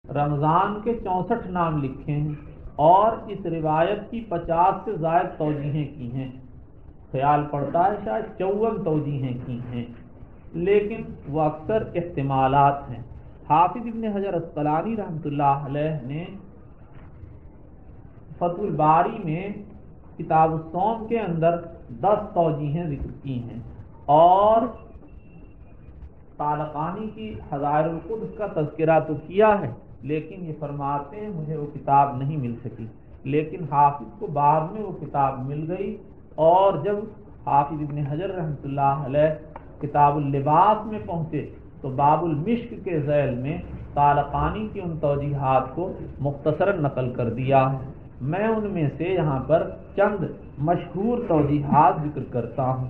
رمضان کے 64 نام لکھے ہیں اور اس روایت کی 50 سے زائد توجیہیں کی ہیں. خیال پڑتا ہے شاید 54 توجیہیں کی ہیں، لیکن وہ اکثر احتمالات ہیں. حافظ ابن حجر عسقلانی رحمۃ اللہ علیہ نے فتح الباری میں کتاب الصوم کے اندر 10 توجیہیں ذکر کی ہیں، اور طالقانی کی حظائر القدس کا تذکرہ تو کیا ہے، لیکن یہ فرماتے ہیں مجھے وہ کتاب نہیں مل سکی. لیکن حافظ کو بعد میں وہ کتاب مل گئی، اور جب حافظ ابن حجر رحمۃ اللہ علیہ کتاب اللباس میں پہنچے تو باب المشک کے ذیل میں طالقانی کی ان توجیحات کو مختصراً نقل کر دیا ہے. میں ان میں سے یہاں پر چند مشہور توجیحات ذکر کرتا ہوں.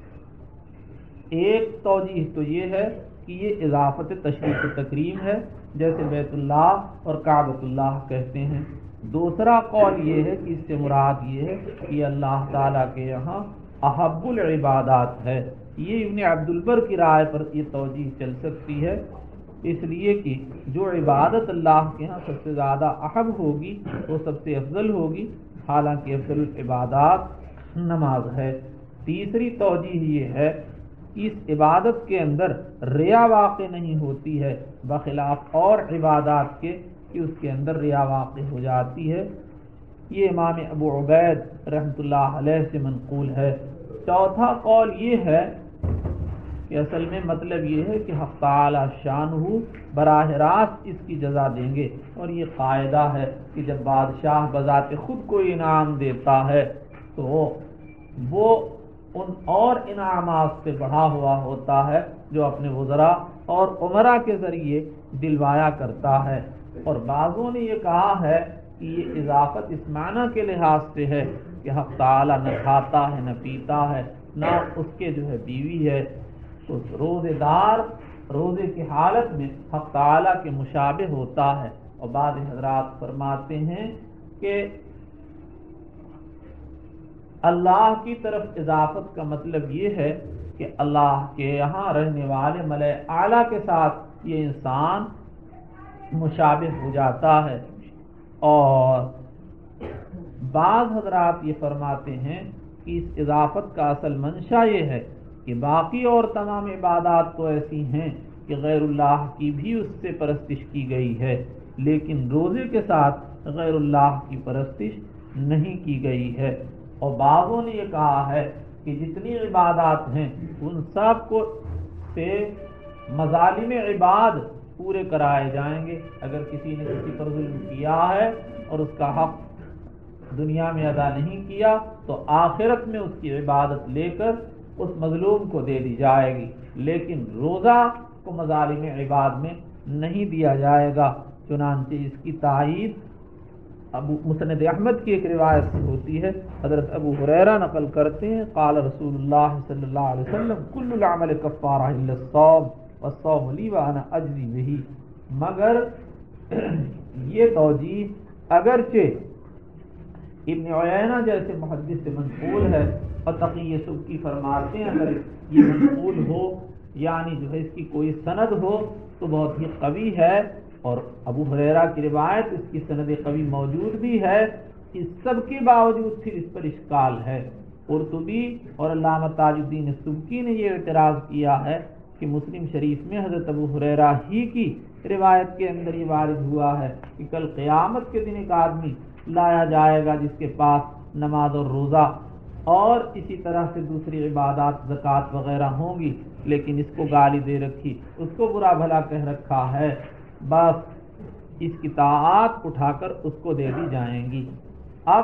ایک توجیح تو یہ ہے کہ یہ اضافت تشریف و تکریم ہے، جیسے بیت اللہ اور کعبۃ اللہ کہتے ہیں. دوسرا قول یہ ہے کہ اس سے مراد یہ ہے کہ یہ اللہ تعالیٰ کے یہاں احب العبادات ہے. یہ ابن عبد البر کی رائے پر یہ توجیح چل سکتی ہے، اس لیے کہ جو عبادت اللہ کے ہاں سب سے زیادہ احب ہوگی وہ سب سے افضل ہوگی، حالانکہ افضل العبادات نماز ہے. تیسری توجیح یہ ہے کہ اس عبادت کے اندر ریا واقع نہیں ہوتی ہے، بخلاف اور عبادات کے کہ اس کے اندر ریا واقع ہو جاتی ہے. یہ امام ابو عبید رحمۃ اللہ علیہ سے منقول ہے. چوتھا قول یہ ہے کہ اصل میں مطلب یہ ہے کہ حق تعالی شانہ براہ راست اس کی جزا دیں گے، اور یہ قاعدہ ہے کہ جب بادشاہ بذات خود کو انعام دیتا ہے تو وہ ان اور انعامات سے بڑھا ہوا ہوتا ہے جو اپنے وزراء اور امراء کے ذریعے دلوایا کرتا ہے. اور بعضوں نے یہ کہا ہے کہ یہ اضافت اس معنی کے لحاظ سے ہے کہ حق تعالی نہ کھاتا ہے نہ پیتا ہے نہ اس کے جو ہے بیوی ہے، تو روزے دار روزے کی حالت میں حق تعالی کے مشابہ ہوتا ہے. اور بعض حضرات فرماتے ہیں کہ اللہ کی طرف اضافت کا مطلب یہ ہے کہ اللہ کے یہاں رہنے والے ملائے اعلیٰ کے ساتھ یہ انسان مشابہ ہو جاتا ہے. اور بعض حضرات یہ فرماتے ہیں کہ اس اضافت کا اصل منشا یہ ہے کہ باقی اور تمام عبادات تو ایسی ہیں کہ غیر اللہ کی بھی اس سے پرستش کی گئی ہے، لیکن روزے کے ساتھ غیر اللہ کی پرستش نہیں کی گئی ہے. اور بعضوں نے یہ کہا ہے کہ جتنی عبادات ہیں ان سب کو سے مظالم عباد پورے کرائے جائیں گے. اگر کسی نے کسی پر ظلم کیا ہے اور اس کا حق دنیا میں ادا نہیں کیا تو آخرت میں اس کی عبادت لے کر اس مظلوم کو دے دی جائے گی، لیکن روزہ کو مظالم عباد میں نہیں دیا جائے گا. چنانچہ اس کی تائید ابو مسند احمد کی ایک روایت سے ہوتی ہے. حضرت ابو ہریرہ نقل کرتے ہیں قال رسول اللہ صلی اللہ علیہ وسلم کل العمل کفارہ الا الصوم والصوم لی وانا اجزی بہ. مگر یہ توجیہ اگرچہ ابن عیینہ جیسے محدث سے منقول ہے، اور تقی سبکی فرماتے ہیں اگر یہ منقول ہو یعنی جو ہے اس کی کوئی سند ہو تو بہت ہی قوی ہے، اور ابو ہریرہ کی روایت اس کی سند قوی موجود بھی ہے. اس سب کے باوجود پھر اس پر اشکال ہے. قرطبی اور علامہ تاج الدین سبکی نے یہ اعتراض کیا ہے کہ مسلم شریف میں حضرت ابو ہریرہ ہی کی روایت کے اندر یہ وارد ہوا ہے کہ کل قیامت کے دن ایک آدمی لایا جائے گا جس کے پاس نماز اور روزہ اور اسی طرح سے دوسری عبادات زکوٰۃ وغیرہ ہوں گی، لیکن اس کو گالی دے رکھی، اس کو برا بھلا کہہ رکھا ہے، بس اس کی طاعات اٹھا کر اس کو دے دی جائیں گی. اب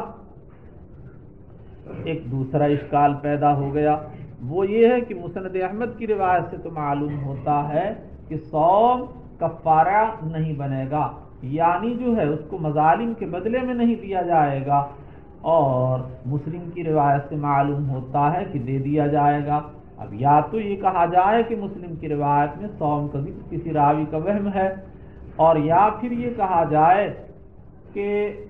ایک دوسرا اشکال پیدا ہو گیا، وہ یہ ہے کہ مسند احمد کی روایت سے تو معلوم ہوتا ہے کہ صوم کفارہ نہیں بنے گا، یعنی جو ہے اس کو مظالم کے بدلے میں نہیں دیا جائے گا. اور مسلم کی روایت سے معلوم ہوتا ہے کہ دے دیا جائے گا. اب یا تو یہ کہا جائے کہ مسلم کی روایت میں صوم کا کسی راوی کا وہم ہے، اور یا پھر یہ کہا جائے کہ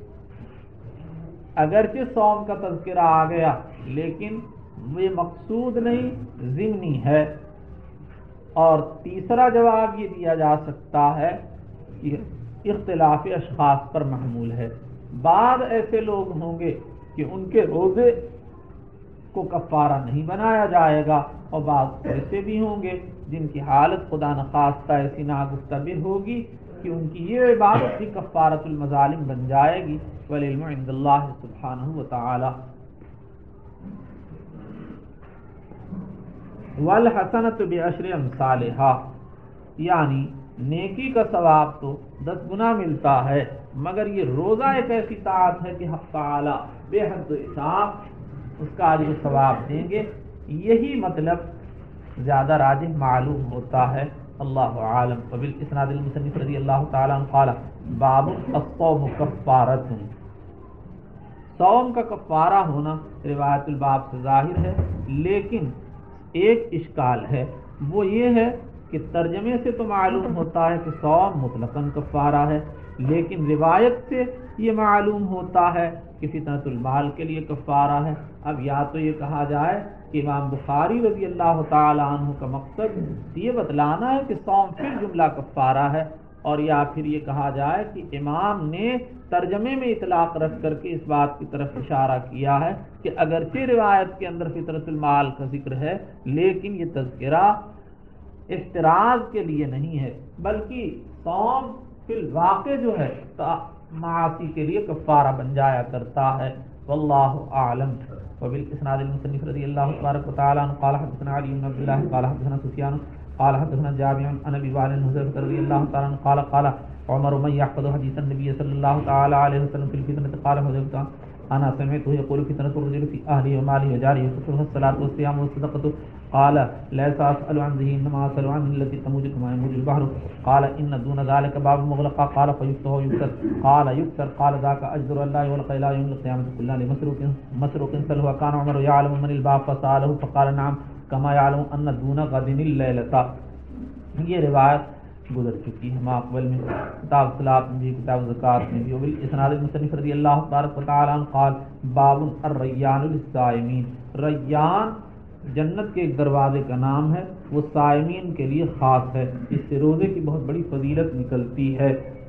اگرچہ صوم کا تذکرہ آ گیا لیکن یہ مقصود نہیں ضمنی ہے. اور تیسرا جواب یہ دیا جا سکتا ہے کہ اختلاف اشخاص پر محمول ہے۔ بعض ایسے لوگ ہوں گے کہ ان کے روزے کو کفارہ نہیں بنایا جائے گا، اور بعض ایسے بھی ہوں گے جن کی حالت خدا نخواستہ ایسی ناگفتبر ہوگی کہ ان کی یہ عبادت بھی کفارۃ المظالم بن جائے گی۔ والعلم عند اللہ سبحانہ وتعالی۔ والحسنۃ بعشر امثالھا، یعنی نیکی کا ثواب تو 10 گنا ملتا ہے، مگر یہ روزہ ایک ایسی طاعت ہے کہ حق تعالی بے حد و حساب اس کا اجر و ثواب دیں گے۔ یہی مطلب زیادہ راجح معلوم ہوتا ہے، اللہ عالم۔ وبالاسناد المصنف رضی اللہ تعالی عنہ قال باب الصوم کفارۃ، صوم کا کفارہ ہونا روایت الباب سے ظاہر ہے، لیکن ایک اشکال ہے، وہ یہ ہے کہ ترجمے سے تو معلوم ہوتا ہے کہ صوم مطلقاً کفارہ ہے، لیکن روایت سے یہ معلوم ہوتا ہے کہ فطنۃ المال کے لیے کفارہ ہے۔ اب یا تو یہ کہا جائے کہ امام بخاری رضی اللہ تعالی عنہ کا مقصد یہ بتلانا ہے کہ صوم پھر جملہ کفارہ ہے، اور یا پھر یہ کہا جائے کہ امام نے ترجمے میں اطلاق رکھ کر کے اس بات کی طرف اشارہ کیا ہے کہ اگرچہ روایت کے اندر فطرۃ المال کا ذکر ہے، لیکن یہ تذکرہ احتراز کے لیے نہیں ہے، بلکہ صوم فی الواقع جو ہے معاصی کے لیے کفارہ بن جایا کرتا ہے، واللہ اعلم۔ وبالاسناد المصنف رضی اللہ تبارک وتعالی عنہ قال حدثنا علی بن عبد الله قال حدثنا سفیان قال حدثنا جابر عن ابي وائل حذیفہ رضی اللہ تعالی عنہ قال قال عمر من يحفظ حدیث النبي صلی اللہ تعالی علیہ وسلم في الفتنة قال حذیفہ انا سمعته يقول فتنة الرجل في اهله وماله وجاره وكفره الصلاة والصيام والصدقة قال ليس اسأل عن ذي انما اسأل عن التي تموج كما يموج البحر قال ان دون ذلك باب مغلق قال فيفتح ويكسر قال يكسر قال ذاك اجدر الله والقى الى يوم القيامة كلها لمسروق سلوى كان عمر يعلم من الباب فسأله فقال نعم كما يعلم ان دون غد الليلة۔ یہ روایت گزر چکی ہے ماقبل میں، کتاب صلاۃ میں بھی، کتاب زکوٰۃ میں بھی۔ وبالاسناد المصنف رضی اللہ تبارک وتعالی عنہ قال باب الریان للصائمین، ریان جنت کے ایک دروازے کا نام ہے، وہ صائمین کے لیے خاص ہے، اس سے روزے کی بہت بڑی فضیلت نکلتی ہے۔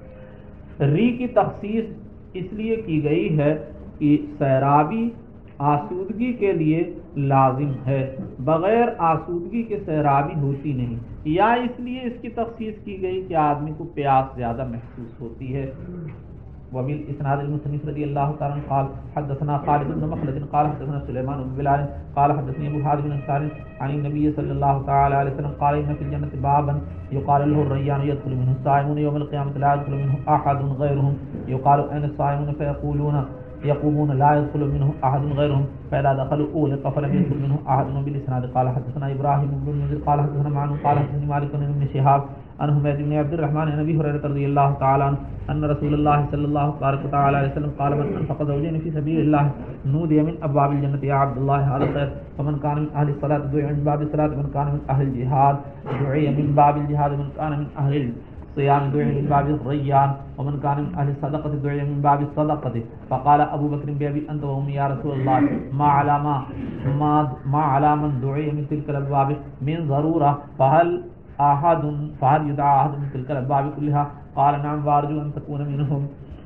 ری کی تخصیص اس لیے کی گئی ہے کہ سیرابی آسودگی کے لیے لازم ہے، بغیر آسودگی کے سیرابی ہوتی نہیں، یا اس لیے اس کی تخصیص کی گئی کہ آدمی کو پیاس زیادہ محسوس ہوتی ہے۔ وبالاسناد المصنف رضی اللہ تعالی عنہ قال حدثنا خالد بن مخلد قال حدثنا سلیمان بن بلال قال حدثني ابو حازم بن انصار عن النبي صلی اللہ تعالی علیہ وسلم قال ان في الجنة بابا يقال له الريان يدخل منه الصائمون يوم القيامة لا يدخل منه احد غيرهم يقال اين الصائمون فيقولون يقومون لا يدخل منه احد غيرهم فاذا دخلوا اغلق فلم يدخل منه احد۔ بالاسناد قال حدثنا ابراهيم بن المنذر قال حدثنا معن قال حدثني مالك بن شهاب عن حميد بن عبد الرحمن عن ابي هريره رضي الله تعالى عنه ان رسول الله صلى الله عليه وسلم قال من انفق زوجين في سبيل الله نودي من ابواب الجنه يا عبد الله هذا خير، فمن كان من اهل الصلاه دعي من باب الصلاه، ومن كان من اهل الجهاد دعي من باب الجهاد، ومن كان من اهل الصيام دعي من باب الريان، ومن كان من اهل الصدقه دعي من باب الصدقه۔ فقال ابو بكر بأبي انت وامي يا رسول الله ما على من دعي من تلك الابواب من ضروره، فهل يدعى احد من تلك الابواب كلها؟ قال نعم وارجو ان تكون منهم۔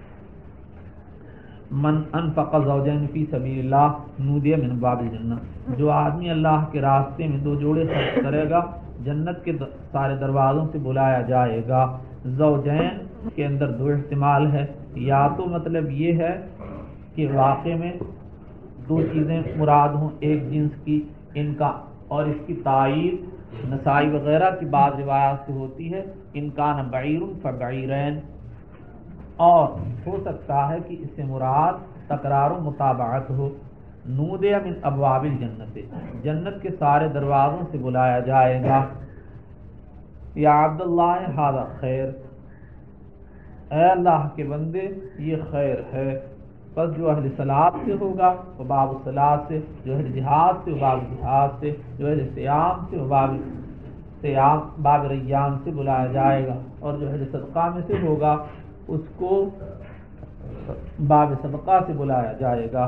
من انفق زوجین فی سبیل اللہ نودی من باب الجنہ، جو آدمی اللہ کے راستے میں 2 جوڑے خرچ کرے گا جنت کے سارے دروازوں سے بلایا جائے گا۔ زوجین کے اندر 2 احتمال ہے، یا تو مطلب یہ ہے کہ واقع میں 2 چیزیں مراد ہوں ایک جنس کی، ان کا اور اس کی تائید نسائی وغیرہ کی بعض روایات سے ہوتی ہے، ان کا بعیر فبعیرین، اور ہو سکتا ہے کہ اس سے مراد تکرار و مطابعت ہو۔ نودی من ابواب الجنت، جنت کے سارے دروازوں سے بلایا جائے گا، یا عبداللہ ھذا خیر، اے اللہ کے بندے یہ خیر ہے۔ پس جو اہل صلاۃ سے ہوگا وہ باب الصلاۃ سے، جو اہل جہاد سے وہ باب جہاد سے، جو اہل صیام سے وہ باب ریان سے بلایا جائے گا، اور جو اہل صدقہ میں سے ہوگا اس کو باب صدقہ سے بلایا جائے گا۔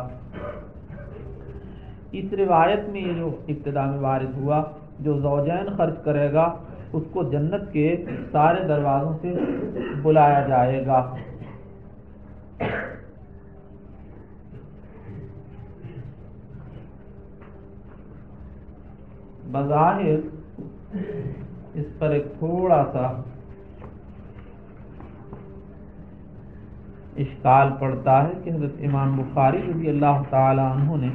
اس روایت میں یہ جو ابتدا میں وارد ہوا، جو زوجین خرچ کرے گا اس کو جنت کے سارے دروازوں سے بلایا جائے گا۔ بظاہر اس پر ایک تھوڑا سا اشکال پڑتا ہے کہ حضرت امام بخاری رضی اللہ تعالی عنہ نے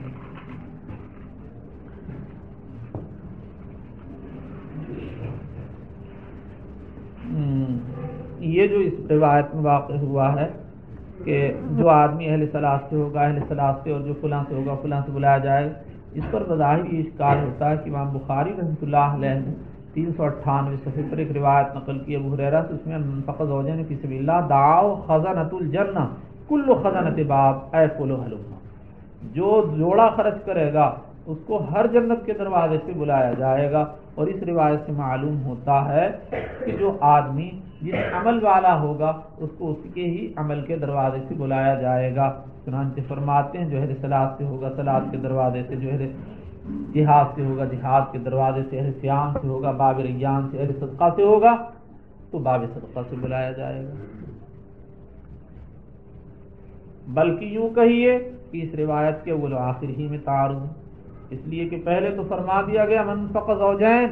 یہ جو اس روایت میں واقع ہوا ہے کہ جو آدمی اہل صلاح سے ہوگا اہل صلاح سے، اور جو فلاں سے ہوگا فلاں سے بلایا جائے، اس پر بظاہر یہ اشکال ہوتا ہے کہ امام بخاری رحمۃ اللہ علیہ نے 398 صفحے پر ایک روایت نقل کی ابو ہریرہ سے، اس میں فقط زوجین فی سبیل اللہ دعاؤ خزنۃ الجنہ کل خزنۃ باب اے فلو حلم، جو جوڑا خرچ کرے گا اس کو ہر جنت کے دروازے سے بلایا جائے گا۔ اور اس روایت سے معلوم ہوتا ہے کہ جو آدمی جس عمل والا ہوگا اس کو اس کے ہی عمل کے دروازے سے بلایا جائے گا۔ چنانچہ فرماتے ہیں جو اہل صلاح سے ہوگا صلاح کے دروازے سے، جو اہل جہاد سے ہوگا جہاد کے دروازے سے، اہل صیام سے ہوگا باب ریان سے، اہل صدقہ سے ہوگا تو باب صدقہ سے بلایا جائے گا۔ بلکہ یوں کہیے کہ اس روایت کے اول و آخر ہی میں تعارض ہے، اس لیے کہ پہلے تو فرما دیا گیا من انفق زوجین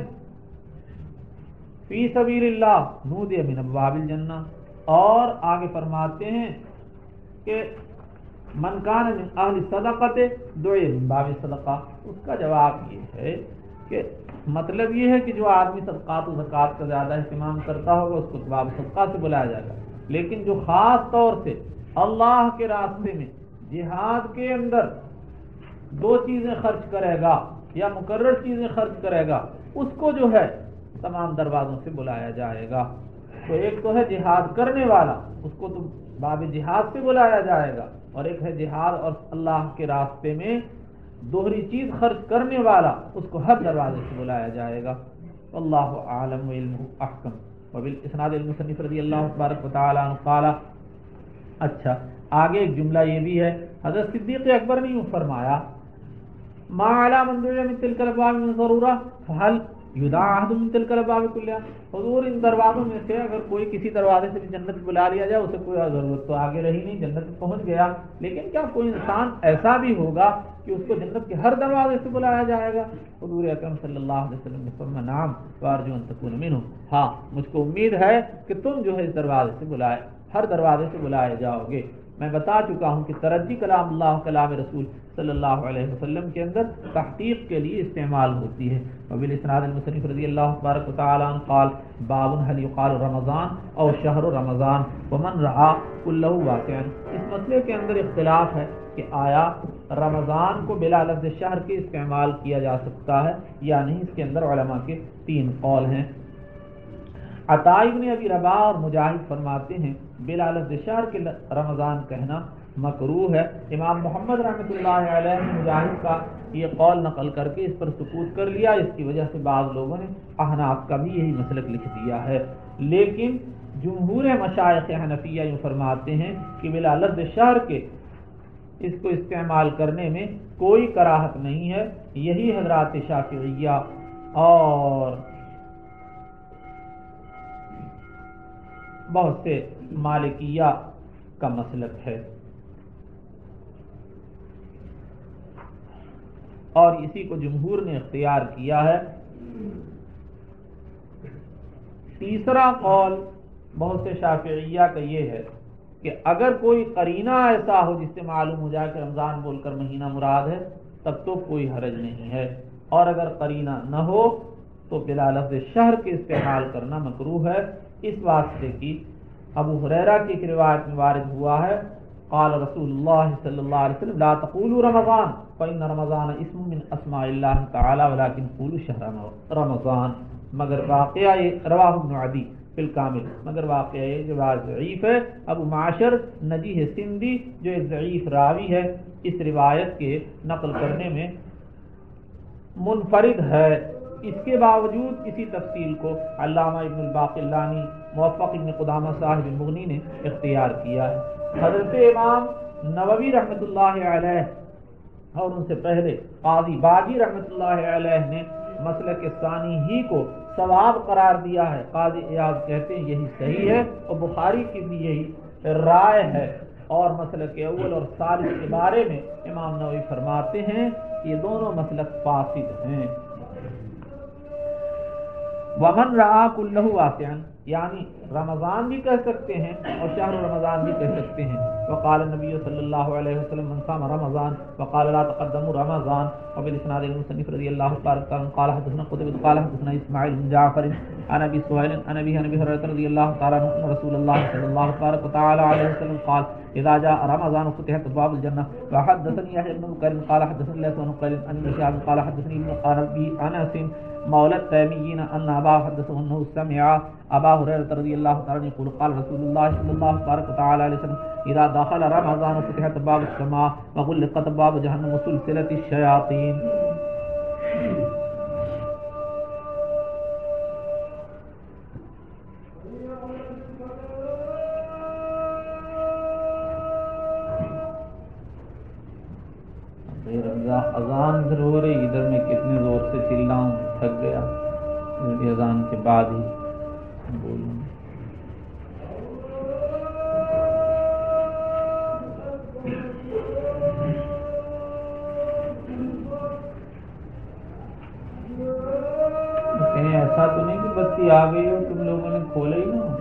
فی سبیل اللہ نودی من ابواب الجنہ، اور آگے فرماتے ہیں کہ من کان من اہل صدقۃ دعی من باب صدقہ۔ اس کا جواب یہ ہے کہ مطلب یہ ہے کہ جو آدمی صدقات و زکوٰۃ کا زیادہ اہتمام کرتا ہوگا اس کو باب صدقہ سے بلایا جائے گا، لیکن جو خاص طور سے اللہ کے راستے میں جہاد کے اندر دو چیزیں خرچ کرے گا یا مقرر چیزیں خرچ کرے گا اس کو جو ہے تمام دروازوں سے بلایا جائے گا۔ تو ایک تو ہے جہاد کرنے والا، اس کو تو باب جہاد سے بلایا جائے گا، اور ایک ہے جہاد اور اللہ کے راستے میں دوہری چیز خرچ کرنے والا، اس کو ہر دروازے سے بلایا جائے گا۔ واللہ اعلم وعلمہ احکم۔ وبالاسناد المصنف رضی اللہ تبارک و تعالی عنہ قال، اچھا آگے ایک جملہ یہ بھی ہے، حضرت صدیق اکبر نے یوں فرمایا ما علی من دعی من تلک الابواب من ضرورہ فهل یدعى احد من تلک الابواب کلها، حضور ان دروازوں میں سے اگر کوئی کسی دروازے سے بھی جنت بلا لیا جائے اسے کوئی ضرورت تو آگے رہی نہیں، جنت پہنچ گیا، لیکن کیا کوئی انسان ایسا بھی ہوگا کہ اس کو جنت کے ہر دروازے سے بلایا جائے گا؟ حضور اکرم صلی اللہ علیہ وسلم نے فرمایا نعم وارجو ان تکون منہم، ہاں مجھ کو امید ہے کہ تم جو ہے اس دروازے سے بلائے ہر دروازے سے بلائے جاؤ گے۔ میں بتا چکا ہوں کہ ترجی کلام اللہ کلام رسول صلی اللہ علیہ وسلم کے اندر تحقیق کے لیے استعمال ہوتی ہے۔ وبالاسناد المصنف رضی اللہ تبارک و تعالی عنہ قال باب هل يقال رمضان او شہر رمضان ومن رعا كله واقعا۔ اس مسئلے کے اندر اختلاف ہے کہ آیا رمضان کو بلا لفظ شہر کے استعمال کیا جا سکتا ہے یا نہیں، اس کے اندر علماء کے تین قول ہیں۔ عطا ابن ابی رباح اور مجاہد فرماتے ہیں بلا لفظ شہر کے رمضان کہنا مکروہ ہے۔ امام محمد رحمۃ اللہ علیہ نے مجاہد کا یہ قول نقل کر کے اس پر سکوت کر لیا، اس کی وجہ سے بعض لوگوں نے احناف کا بھی یہی مسلک لکھ دیا ہے، لیکن جمہور مشائخ حنفیہ یوں فرماتے ہیں کہ بلا لفظ شہر کے اس کو استعمال کرنے میں کوئی کراہت نہیں ہے۔ یہی حضرات شافعیہ اور بہت سے مالکیہ کا مسلک ہے، اور اسی کو جمہور نے اختیار کیا ہے۔ تیسرا قول بہت سے شافعیہ کا یہ ہے کہ اگر کوئی قرینہ ایسا ہو جس سے معلوم ہو جائے کہ رمضان بول کر مہینہ مراد ہے تب تو کوئی حرج نہیں ہے، اور اگر قرینہ نہ ہو تو بلا لفظ شہر کے استعمال کرنا مکروہ ہے، اس واسطے کی ابو ہریرہ کی ایک روایت میں وارد ہوا ہے قال رسول اللہ صلی اللہ علیہ وسلم لا تقولوا رمضان فإن رمضان اسم من اسماء اللہ تعالی ولكن قولوا شہر رمضان، مگر واقعہ یہ رواہ ابن عدی فی الکامل، مگر واقعہ یہ روایت ضعیف ہے۔ ابو معاشر نجیح سندھی جو ایک ضعیف راوی ہے اس روایت کے نقل کرنے میں منفرد ہے، اس کے باوجود اسی تفصیل کو علامہ ابن الباقلانی موفق ابن قدامہ صاحب مغنی نے اختیار کیا ہے۔ حضرت امام نووی رحمۃ اللہ علیہ اور ان سے پہلے قاضی باجی رحمۃ اللہ علیہ نے مسلک ثانی ہی کو ثواب قرار دیا ہے۔ قاضی ایاز کہتے ہیں یہی صحیح ہے، اور بخاری کی بھی یہی رائے ہے، اور مسلک اول اور ثالث کے بارے میں امام نووی فرماتے ہیں کہ یہ دونوں مسلک فاسد ہیں۔ ومن رعا کلہ واسعا، یعنی رمضان بھی کہہ سکتے ہیں اور شہر رمضان بھی کہہ سکتے ہیں۔ وقال النبی صلی اللہ علیہ وسلم من صام رمضان وقال لا تقدموا رمضان، وبالاسناد المصنف رضی اللہ تعالی عنہ قال حدثنا قتيبة قال حدثنا اسماعیل بن جعفر عن ابي سهيل عن ابي هريرة رضی اللہ تعالی عنہ ان رسول اللہ صلی اللہ تعالی علیہ وسلم قال اذا جاء رمضان فتحت ابواب الجنة۔ وحدثني يحيى بن بكير قال حدثني ليث بن قيل عن ابن شهاب قال حدثني ابن قرنبي عن انس مولى التيميين ان ابا حدثه انه سمع ابا هريرة رضي الله تعالى عنه يقول قال رسول الله صلى الله تعالى عليه وسلم اذا دخل رمضان فتحت باب السماء وغلقت باب جهنم وسلسلة الشياطين۔ اذان ادھر ہو رہی، ادھر میں کتنے زور سے چلاؤں، تھک گیا، اذان کے بعد ہی بولوں۔ کہیں ایسا تو نہیں کہ بتی آ گئی ہو تم لوگوں نے کھولا ہی نا؟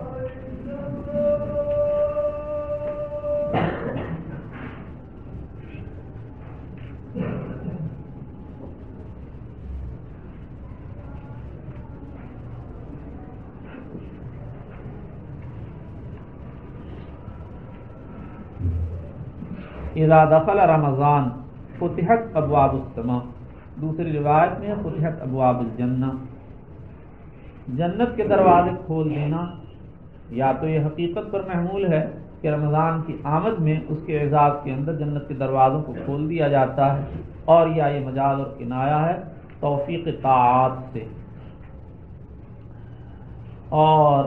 اذا دخل رمضان فتحت ابواب السماء، دوسری روایت میں فتحت ابواب الجنہ، جنت کے دروازے کھول دینا۔ یا تو یہ حقیقت پر محمول ہے کہ رمضان کی آمد میں اس کے اعزاز کے اندر جنت کے دروازوں کو کھول دیا جاتا ہے، اور یا یہ مجاز اور کنایہ ہے توفیق طاعات سے، اور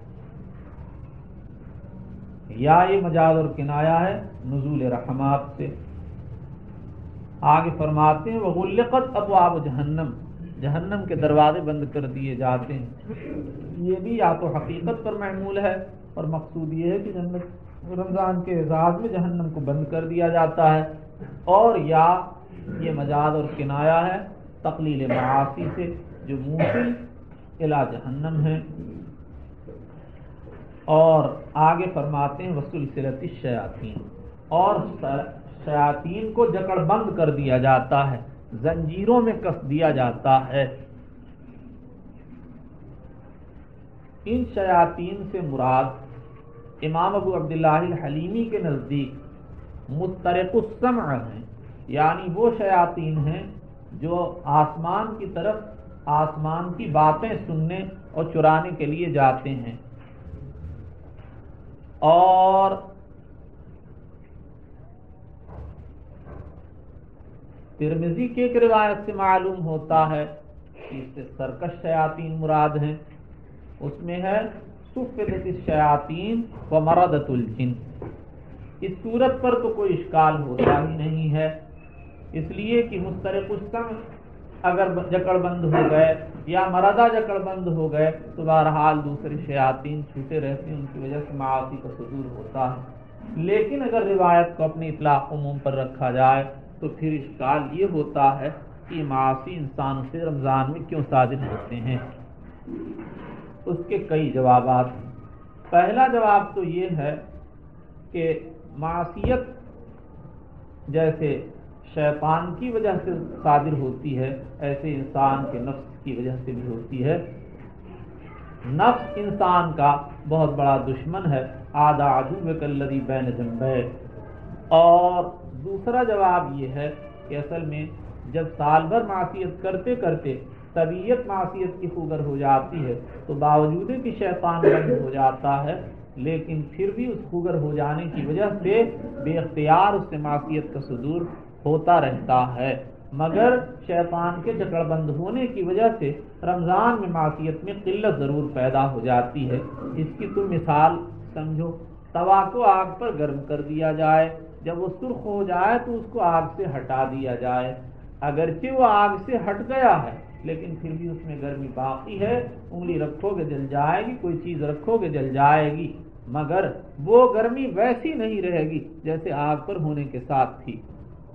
یا یہ مجاز اور کنایہ ہے نزول رحمات سے۔ آگے فرماتے ہیں وغلقت ابواب جہنم، جہنم کے دروازے بند کر دیے جاتے ہیں۔ یہ بھی یا تو حقیقت پر محمول ہے، اور مقصود یہ ہے کہ جنت رمضان کے اعزاز میں جہنم کو بند کر دیا جاتا ہے، اور یا یہ مجاز اور کنایہ ہے تقلیل معاصی سے جو موصل الی جہنم ہے۔ اور آگے فرماتے ہیں وسلسلۃ الشیاطین، اور شیاطین کو جکڑ بند کر دیا جاتا ہے، زنجیروں میں کس دیا جاتا ہے۔ ان شیاطین سے مراد امام ابو عبداللہ الحلیمی کے نزدیک مسترق السمع ہیں، یعنی وہ شیاطین ہیں جو آسمان کی طرف آسمان کی باتیں سننے اور چرانے کے لیے جاتے ہیں۔ اور ترمذی کی ایک روایت سے معلوم ہوتا ہے کہ اس سے سرکش شیاطین مراد ہیں، اس میں ہے صفدت الشیاطین و مردۃ الجن۔ اس صورت پر تو کوئی اشکال ہوتا ہی نہیں ہے، اس لیے کہ مسترق السمع اگر جکڑ بند ہو گئے یا مردہ جکڑ بند ہو گئے تو بہرحال دوسرے شیاطین چھوٹے رہتے ہیں، ان کی وجہ سے معاصی کا صدور ہوتا ہے۔ لیکن اگر روایت کو اپنی اطلاق عموم پر رکھا جائے تو پھر اشکال یہ ہوتا ہے کہ معاصی انسانوں سے رمضان میں کیوں صادر ہوتے ہیں۔ اس کے کئی جوابات ہیں۔ پہلا جواب تو یہ ہے کہ معصیت جیسے شیطان کی وجہ سے صادر ہوتی ہے، ایسے انسان کے نفس کی وجہ سے بھی ہوتی ہے۔ نفس انسان کا بہت بڑا دشمن ہے، عاد عدوک الذی بین جنبیک۔ اور دوسرا جواب یہ ہے کہ اصل میں جب سال بھر معصیت کرتے کرتے طبیعت معصیت کی خوگر ہو جاتی ہے تو باوجود کہ شیطان بند ہو جاتا ہے، لیکن پھر بھی اس خوگر ہو جانے کی وجہ سے بے اختیار اس سے معصیت کا صدور ہوتا رہتا ہے، مگر شیطان کے جکڑ بند ہونے کی وجہ سے رمضان میں معصیت میں قلت ضرور پیدا ہو جاتی ہے۔ اس کی تو مثال سمجھو، توا کو آگ پر گرم کر دیا جائے، جب وہ سرخ ہو جائے تو اس کو آگ سے ہٹا دیا جائے، اگرچہ وہ آگ سے ہٹ گیا ہے لیکن پھر بھی اس میں گرمی باقی ہے. انگلی رکھو گے جل جائے گی، کوئی چیز رکھو گے جل جائے گی، مگر وہ گرمی ویسی نہیں رہے گی جیسے آگ پر ہونے کے ساتھ تھی.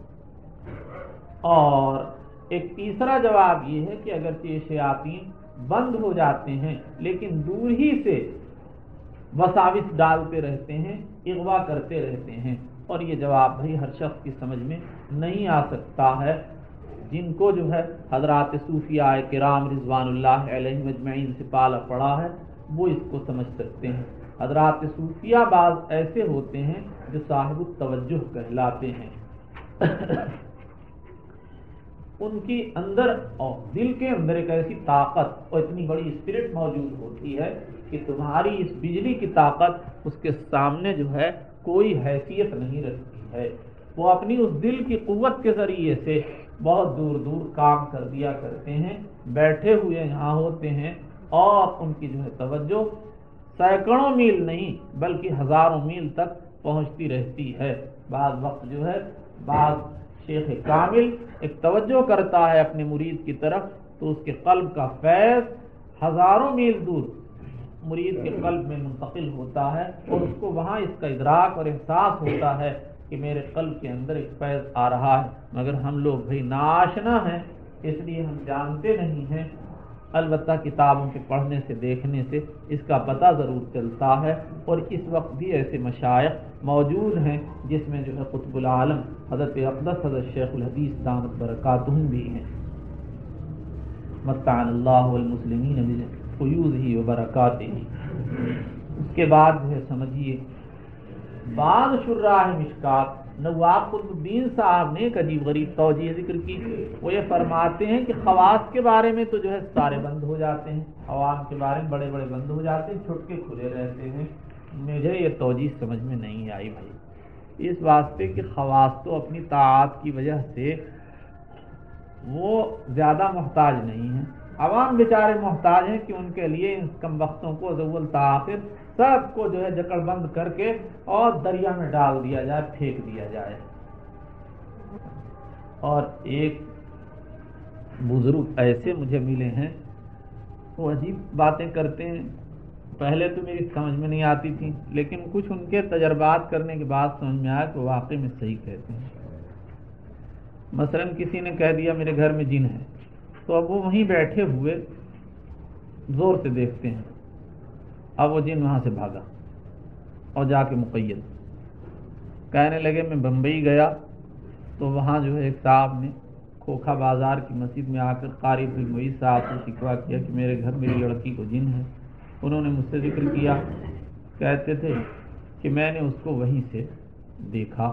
اور ایک تیسرا جواب یہ ہے کہ اگرچہ یہ شیاطین بند ہو جاتے ہیں لیکن دور ہی سے وساوس ڈالتے رہتے ہیں، اغوا کرتے رہتے ہیں، اور یہ جواب بھائی ہر شخص کی سمجھ میں نہیں آ سکتا ہے. جن کو جو ہے حضرات صوفیاء کرام رضوان اللہ علیہ مجمعین سے پالا پڑا ہے وہ اس کو سمجھ سکتے ہیں. حضرات صوفیاء بعض ایسے ہوتے ہیں جو صاحب التوجہ کہلاتے ہیں. ان کی اندر اور دل کے اندر ایک ایسی طاقت اور اتنی بڑی اسپرٹ موجود ہوتی ہے کہ تمہاری اس بجلی کی طاقت اس کے سامنے جو ہے کوئی حیثیت نہیں رکھتی ہے. وہ اپنی اس دل کی قوت کے ذریعے سے بہت دور دور کام کر دیا کرتے ہیں، بیٹھے ہوئے یہاں ہوتے ہیں اور ان کی جو ہے توجہ سینکڑوں میل نہیں بلکہ ہزاروں میل تک پہنچتی رہتی ہے. بعض وقت جو ہے بعض شیخ کامل ایک توجہ کرتا ہے اپنے مرید کی طرف تو اس کے قلب کا فیض ہزاروں میل دور مرید کے قلب میں منتقل ہوتا ہے اور اس کو وہاں اس کا ادراک اور احساس ہوتا ہے کہ میرے قلب کے اندر ایک فیض آ رہا ہے. مگر ہم لوگ بھائی ناآشنا ہیں، اس لیے ہم جانتے نہیں ہیں. البتہ کتابوں کے پڑھنے سے دیکھنے سے اس کا پتہ ضرور چلتا ہے. اور اس وقت بھی ایسے مشائخ موجود ہیں جس میں جو ہے قطب العالم حضرت اقدس حضرت شیخ الحدیث دامت برکاتہم بھی ہیں. متعنا اللہ والمسلمین بفیوضہ وبرکاتہ. اس کے بعد جو ہے سمجھیے بعض شراح مشکات نواب قطب الدین صاحب نے ایک عجیب غریب توجیہ ذکر کی. وہ یہ فرماتے ہیں کہ خواص کے بارے میں تو جو ہے سارے بند ہو جاتے ہیں، عوام کے بارے میں بڑے بڑے بند ہو جاتے ہیں، چھٹکے کھلے رہتے ہیں. مجھے یہ توجیہ سمجھ میں نہیں آئی بھائی، اس واسطے کہ خواص تو اپنی طاعت کی وجہ سے وہ زیادہ محتاج نہیں ہیں. عوام بیچارے محتاج ہیں کہ ان کے لیے ان کم وقتوں کو اول تاخر سب کو جو ہے جکڑ بند کر کے اور دریا میں ڈال دیا جائے، پھینک دیا جائے. اور ایک بزرگ ایسے مجھے ملے ہیں وہ عجیب باتیں کرتے ہیں. پہلے تو میری سمجھ میں نہیں آتی تھی لیکن کچھ ان کے تجربات کرنے کے بعد سمجھ میں آیا کہ واقعی میں صحیح کہتے ہیں. مثلا کسی نے کہہ دیا میرے گھر میں جن ہے تو اب وہ وہیں بیٹھے ہوئے زور سے دیکھتے ہیں. اب وہ جن وہاں سے بھاگا اور جا کے مقید کہنے لگے میں بمبئی گیا تو وہاں جو ہے ایک صاحب نے کھوکھا بازار کی مسجد میں آ کر قاری عبدالمعید صاحب سے شکوہ کیا کہ میرے گھر میری لڑکی کو جن ہے. انہوں نے مجھ سے ذکر کیا، کہتے تھے کہ میں نے اس کو وہیں سے دیکھا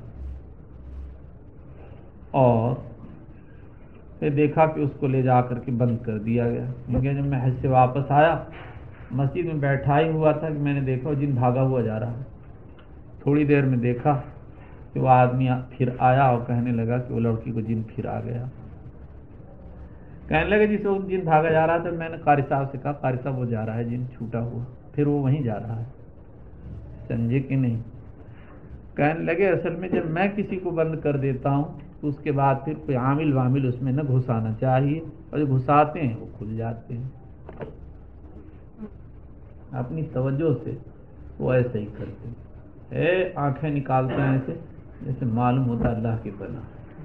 اور پھر دیکھا کہ اس کو لے جا کر کے بند کر دیا گیا. کیونکہ جب میں حج سے واپس آیا مسجد میں بیٹھا ہی ہوا تھا کہ میں نے دیکھا جن بھاگا ہوا جا رہا ہے. تھوڑی دیر میں دیکھا کہ وہ آدمی پھر آیا اور کہنے لگا کہ وہ لڑکی کو جن پھر آ گیا. کہنے لگا جس وقت جن بھاگا جا رہا تھا میں نے قاری صاحب سے کہا قاری صاحب وہ جا رہا ہے جن چھوٹا ہوا، پھر وہ وہیں جا رہا ہے. سمجھے کہ نہیں؟ کہنے لگے اصل میں جب میں کسی کو بند کر دیتا ہوں تو اس کے بعد پھر کوئی عامل وامل اس میں نہ گھسانا چاہیے، اور جو گھساتے ہیں وہ کھل جاتے ہیں. اپنی توجہ سے وہ ایسے ہی کرتے ہیں، آنکھیں نکالتے ہیں ایسے جیسے معلوم ہوتا اللہ کی بنا.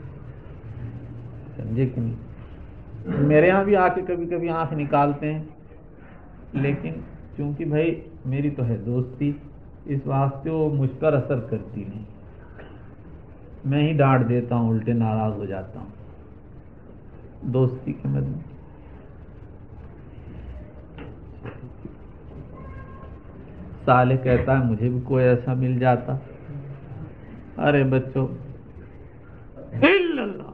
سمجھے کہ نہیں؟ میرے ہاں بھی آ کے کبھی کبھی آنکھ نکالتے ہیں لیکن چونکہ بھائی میری تو ہے دوستی اس واسطے وہ مجھ پر اثر کرتی نہیں. میں ہی ڈانٹ دیتا ہوں، الٹے ناراض ہو جاتا ہوں دوستی کے مدد. صالح کہتا ہے مجھے بھی کوئی ایسا مل جاتا. ارے بچوں اللہ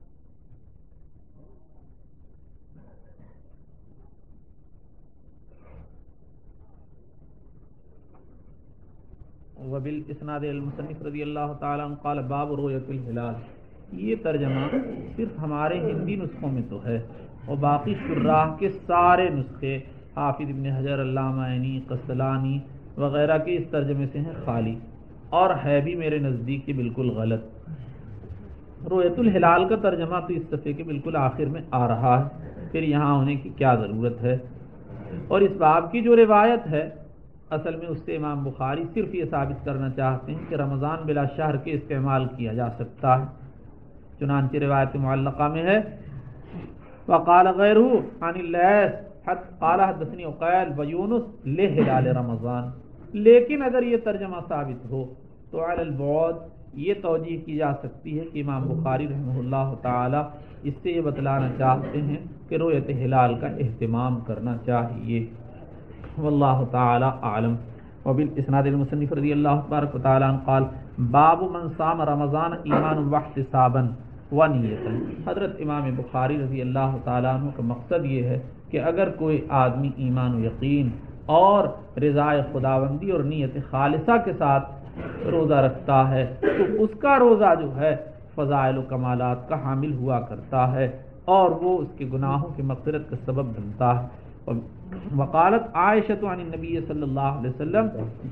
وبالاسناد المصنف رضی اللہ تعالیٰ عنہ قال باب رؤیت الہلال. یہ ترجمہ صرف ہمارے ہندی نسخوں میں تو ہے اور باقی شراح کے سارے نسخے حافظ ابن حجر، علامہ عینی، قسطلانی وغیرہ کے اس ترجمے سے ہیں خالی، اور ہے بھی میرے نزدیک بالکل غلط. رؤیت الہلال کا ترجمہ تو اس صفحے کے بالکل آخر میں آ رہا ہے. پھر یہاں ہونے کی کیا ضرورت ہے؟ اور اس باب کی جو روایت ہے اصل میں اس سے امام بخاری صرف یہ ثابت کرنا چاہتے ہیں کہ رمضان بلا شہر کے استعمال کیا جا سکتا ہے، چنانچہ روایت معلقہ میں ہے وقال غیرہ عن اللیث قال حدثنی عقیل ویونس لہلال رمضان، لیکن اگر یہ ترجمہ ثابت ہو تو علی البعد یہ توجیہ کی جا سکتی ہے کہ امام بخاری رحمہ اللہ تعالی اس سے یہ بتلانا چاہتے ہیں کہ رؤیت ہلال کا اہتمام کرنا چاہیے، واللہ تعالی اعلم۔ وبالاسناد المصنف رضی اللہ تبارک و تعالی عنہ قال باب من صام رمضان ایمانا واحتسابا ونیتا، حضرت امام بخاری رضی اللہ تعالیٰ عنہ کا مقصد یہ ہے کہ اگر کوئی آدمی ایمان و یقین اور رضائے خداوندی اور نیت خالصہ کے ساتھ روزہ رکھتا ہے تو اس کا روزہ جو ہے فضائل و کمالات کا حامل ہوا کرتا ہے اور وہ اس کے گناہوں کی مغفرت کا سبب بنتا ہے۔ وقالت عائشہ عن النبی صلی اللہ علیہ وسلم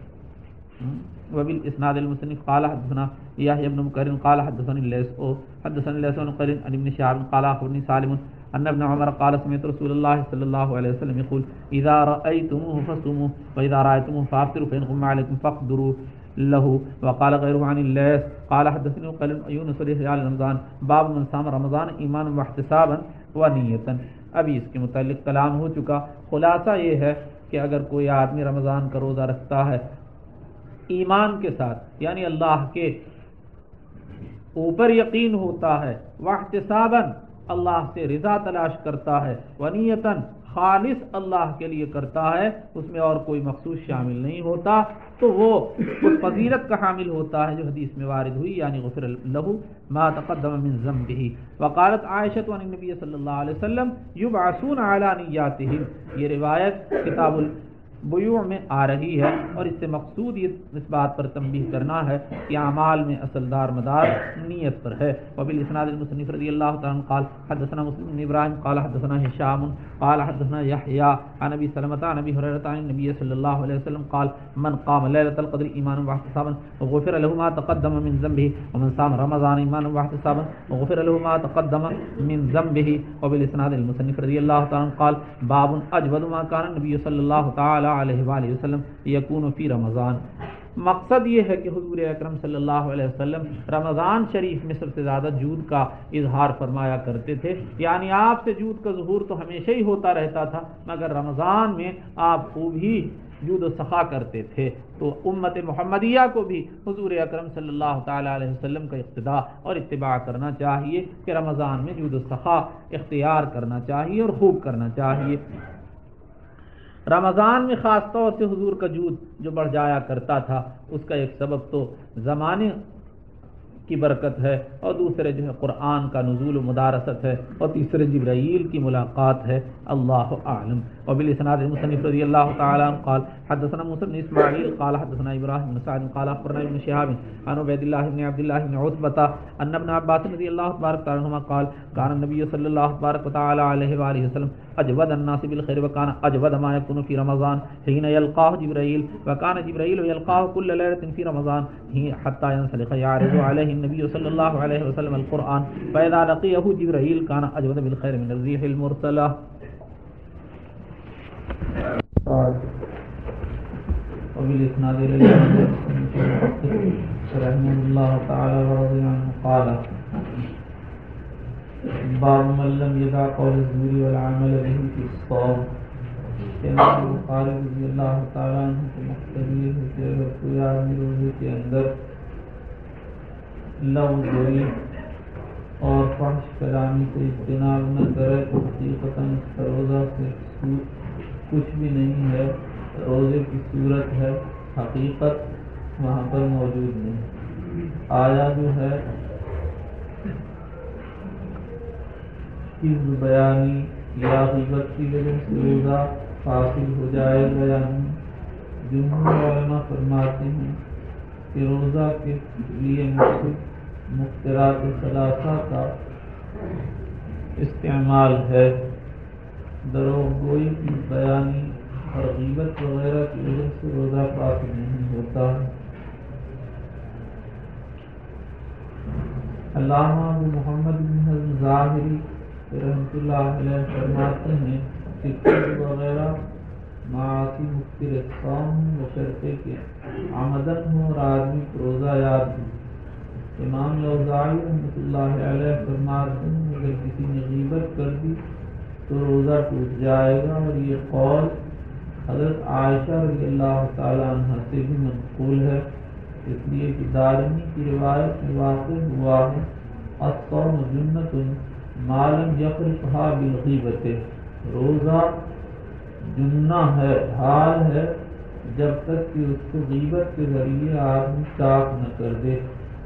وبالاسناد المصنف قال حدثنا يحيى بن بكير قال حدثني الليث عن قيل عن ابن شهاب قال اخبرني سالم ان ابن عمر قال سمعت رسول الله صلى الله عليه وسلم يقول اذا رايتموه فصوموا واذا رايتموه فافطروا فان غم عليكم فاقدروا له۔ وقال غيره عن الليث قال حدثني قيل يونس رحال رمضان باب من صام رمضان ایمانا واحتسابا ونیتا۔ ابھی اس کے متعلق کلام ہو چکا، خلاصہ یہ ہے کہ اگر کوئی آدمی رمضان کا روزہ رکھتا ہے ایمان کے ساتھ، یعنی اللہ کے اوپر یقین ہوتا ہے، واحتسابا اللہ سے رضا تلاش کرتا ہے، ونیتاً خالص اللہ کے لیے کرتا ہے، اس میں اور کوئی مخصوص شامل نہیں ہوتا، تو وہ اس فضیلت کا حامل ہوتا ہے جو حدیث میں وارد ہوئی، یعنی غفر لہ ما تقدم من ذنبہ۔ وقالت عائشہ عن النبی صلی اللہ علیہ وسلم یبعثون علی نیاتہم، یہ روایت کتاب البیوع میں آ رہی ہے، اور اس سے مقصود یہ اس بات پر تنبیہ کرنا ہے کہ اعمال میں اصل دار مدار نیت پر ہے۔ وبالاسناد المصنف رضی اللہ تعالی عنہ قال حدثنا مسلم بن ابراہیم قال حدثنا ہشام قال حدثنا یحییٰ عن ابی سلمۃ عن ابی ہریرہ عن النبی صلی اللہ علیہ وسلم قال من قام لیلۃ القدر ایمانا واحتسابا غفر له ما تقدم من ذنبه ومن صام رمضان ایمانا واحتسابا غفر له ما تقدم من ذنبه۔ وبالاسناد المصنف رضی اللہ تعالی عنہ قال باب اجود ما كان النبي صلی اللہ تعالی علیہ وآلہ وسلم یکون فی رمضان۔ مقصد یہ ہے کہ حضور اکرم صلی اللہ علیہ وسلم رمضان شریف میں سب سے زیادہ جود کا اظہار فرمایا کرتے تھے، یعنی آپ سے جود کا ظہور تو ہمیشہ ہی ہوتا رہتا تھا، مگر رمضان میں آپ خوب ہی جود و سخا کرتے تھے۔ تو امت محمدیہ کو بھی حضور اکرم صلی اللہ تعالی علیہ وسلم کا اقتداء اور اتباع کرنا چاہیے کہ رمضان میں جود و سخا اختیار کرنا چاہیے اور خوب کرنا چاہیے۔ رمضان میں خاص طور سے حضور کا جود جو بڑھ جایا کرتا تھا، اس کا ایک سبب تو زمانے کی برکت ہے، اور دوسرے جو ہے قرآن کا نزول و مدارست ہے، اور تیسرے جبرائیل کی ملاقات ہے، اللہ اعلم۔ وبالاسناد المصنف رضی اللہ تعالی عنہ قال حدثنا موسى بن اسماعیل قال حدثنا ابراہیم بن سعد قال اخبرنا ابن شهاب عن عبید اللہ بن عبد اللہ بن عتبہ ان ابن عباس رضی اللہ تبارک عنہما قال كان النبي صلی اللہ تبارک وتعالى علیہ وآلہ وسلم اجود الناس بالخير وكان اجود ما يكون في رمضان حين يلقاه جبرائيل وكان جبرائيل يلقاه كل ليلة في رمضان حتى ينسلخ يعرض عليه النبي صلى الله عليه وسلم القرآن فإذا لقيه جبرائيل كان اجود بالخير من الريح المرسلة۔ وبالإسناد رحمه الله تعالى ورضي عنه قال باب من لم يدع قول الزور والعمل به في الصوم۔ امام بخاری رضی اللہ تعالیٰ عنہ کو مختلف ہوتے اور کوئی آدمی روزے کے اندر لغوی اور فحش کلامی سے اجتناب نہ کرے تو حقیقتاً اس کا روزہ سے کچھ بھی نہیں ہے، روزے کی صورت ہے، حقیقت وہاں پر موجود نہیں۔ آیا جو ہے کس بیانی یا غیبت کی وجہ سے روزہ فاسد ہو جائے گا یا نہیں؟ جمہور علماء فرماتے ہیں کہ روزہ کے لیے مفترات ثلاثہ کا استعمال ہے، دروغ گوئی کی بیانی اور غیبت وغیرہ کی وجہ سے روزہ فاسد نہیں ہوتا ہے۔ علامہ محمد بن حزم ظاہری رحمۃ اللہ علیہ فرماتے ہیں کہ قرض وغیرہ معاشی مفطر قوم بشرطے کے آمدن ہو اور آدمی کو روزہ یاد ہو۔ امام اوزاعی رحمۃ اللہ علیہ فرماتے ہیں اگر کسی نے غیبت کر دی تو روزہ ٹوٹ جائے گا، اور یہ قول حضرت عائشہ رضی اللہ تعالیٰ عنہ سے بھی منقول ہے، اس لیے کہ دارمی کی روایت میں واقع ہوا ہے الصوم جنۃ ما لم یخلقھا بالغیبۃ، روزہ جنہ ہے، ڈھال ہے، جب تک کہ اس کو غیبت کے ذریعے آدمی چاک نہ کر دے۔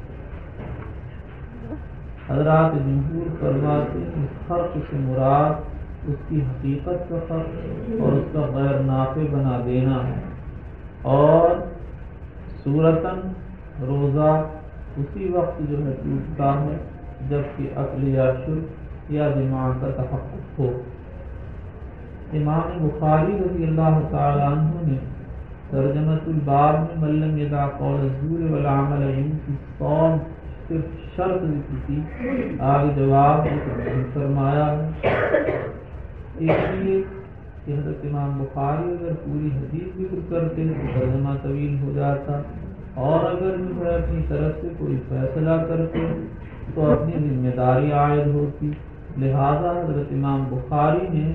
حضرات جمہور فرماتے ہیں اس فرق سے مراد اس کی حقیقت کا فرق اور اس کا غیر نافع بنا دینا ہے، اور صورتاً روزہ اسی وقت جو ہے ٹوٹتا ہے جب کہ عقل یا شرب یا دماغ کا تحقق ہو۔ امام بخاری رضی اللہ تعالیٰ عنہ نے ترجمۃ الباب میں من لم یدع قول الزور والعمل یمکی الصوم صرف شرط ذکر کی، آگے جواب نہیں فرمایا ہے، اس لیے کہ حضرت امام بخاری اگر پوری حدیث ذکر کرتے تو ترجمہ طویل ہو جاتا، اور اگر جو ہے اپنی طرف سے کوئی فیصلہ کرتے تو اپنی ذمہ داری عائد ہوتی، لہذا حضرت امام بخاری نے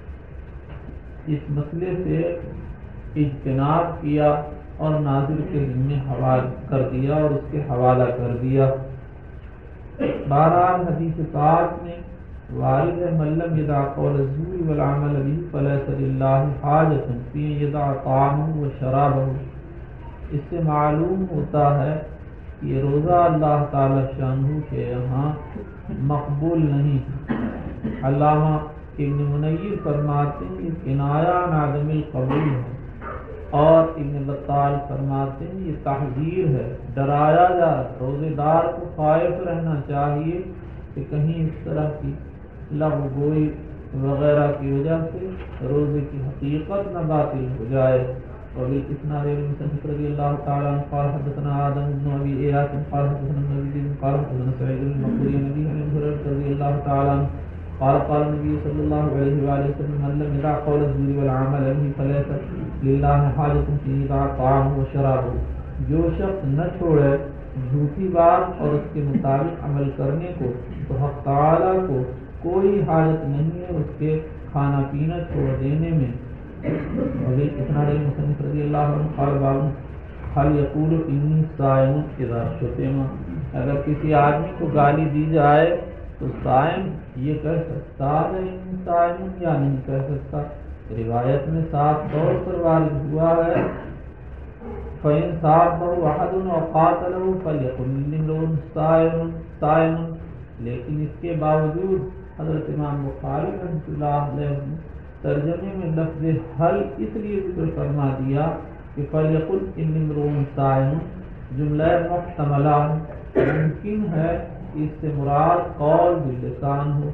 اس مسئلے سے اجتناب کیا اور ناظر کے ذمہ حوالہ کر دیا اور اس کے حوالہ کر دیا۔ بہرحال حدیث پاک میں وارد ہے من لم یدع قول الزور والعمل به فلیس للہ حاجۃ فی ان یدع طعامہ وشرابہ، اس سے معلوم ہوتا ہے کہ یہ روزہ اللہ تعالی شانہ کے یہاں مقبول نہیں۔ علامہ ابن منیر فرماتے ہیں یہ کنایہ عن عدم القبول ہے، اور ابن بطال فرماتے ہیں یہ تحذیر ہے، ڈرایا جا رہا ہے، روزے دار کو خائف رہنا چاہیے کہ کہیں اس طرح کی لغو گوئی وغیرہ کی وجہ سے روزے کی حقیقت نہ باطل ہو جائے۔ اور اسناد المصنف رضی اللہ تعالیٰ عنہ قال حدثنا آدم بن ابی ایاس قال حدثنا النبی قال حدثنا سعید المقبری نبی رضی اللہ تعالیٰ عنہ قال قال النبی صلی اللہ علیہ وآلہ وسلم من لم يدع قول الزور والعمل به فليس للہ حاجۃ فی ان یدع طعامہ وشرابہ، جو شخص نہ چھوڑے جھوٹی بات اور اس کے مطابق عمل کرنے کو تو حق تعالیٰ کو کوئی حاجت نہیں ہے اس کے کھانا پینا چھوڑ دینے میں۔ اور اسناد المصنف رضی اللہ عنہ قال باب هل یقول انی صائم اذا شتم، اگر کسی آدمی کو گالی دی جائے تو صائم یہ کہہ سکتا ہے انی صائم یا نہیں کہہ سکتا؟ روایت میں صاف طور پر وارد ہوا ہے فَإِن صَابَهُ أَحَدٌ وَقَاتَلَهُ فَلْيَقُلْ امْرُؤٌ صَائِمٌ، لیکن اس کے باوجود حضرت امام بخاری رحمۃ اللہ علیہ نے ترجمے میں لفظ حل اس لیے ذکر فرما دیا کہ فَلْيَقُلْ إِنِّي امْرُؤٌ صَائِمٌ جملہ محتملہ ممکن ہے کہ اس سے مراد قول باللسان ہو،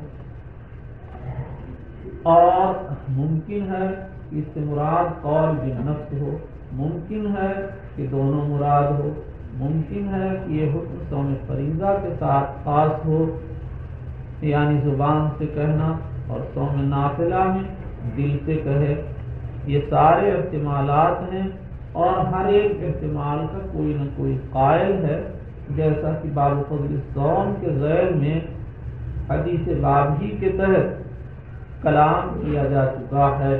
اور ممکن ہے کہ اس سے مراد قول بالنفس ہو، ممکن ہے کہ دونوں مراد ہو، ممکن ہے کہ یہ حکم صوم فریضہ کے ساتھ خاص ہو، یعنی زبان سے کہنا، اور صوم نافلہ میں دل سے کہے۔ یہ سارے احتمالات ہیں، اور ہر ایک احتمال کا کوئی نہ کوئی قائل ہے، جیسا کہ باب فضل الصوم کے غیر میں حدیث باب ہی کے تحت کلام کیا جا چکا ہے۔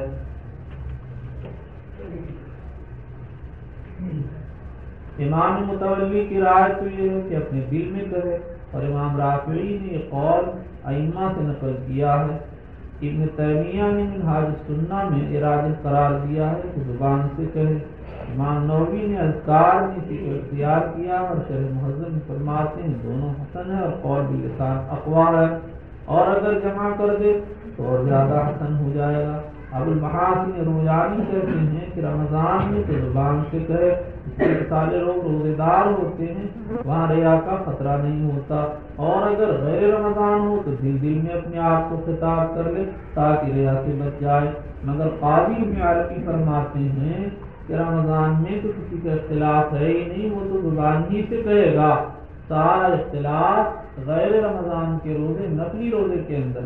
امام متولی کی رائے تو یہ ہے کہ اپنے دل میں کہے، اور امام رافعی نے یہ قول ائمہ سے نقل کیا ہے۔ ابن تیمیہ نے منہاج السنہ میں ارادہ قرار دیا ہے کہ زبان سے کہے۔ امام نووی نے اذکار میں اسی کو اختیار کیا، اور شرح مہذب میں فرماتے ہیں دونوں حسن ہے اور قول باللسان اقوی ہے، اور اگر جمع کر دے تو اور زیادہ حسن ہو جائے گا۔ ابو المحاسن رویانی کہتے ہیں کہ رمضان میں تو زبان سے کہے، اس کے سارے لوگ روزے دار ہوتے ہیں، وہاں ریا کا خطرہ نہیں ہوتا، اور اگر غیر رمضان ہو تو دل دل میں اپنے آپ کو خطاب کر لے تاکہ ریا سے بچ جائے۔ مگر قاضی ابن عربی فرماتے ہیں کہ رمضان میں تو کسی کا اختلاف ہے ہی نہیں، وہ تو زبان ہی سے کہے گا، سارا اختلاف غیر رمضان کے روزے نفلی روزے کے اندر ہے۔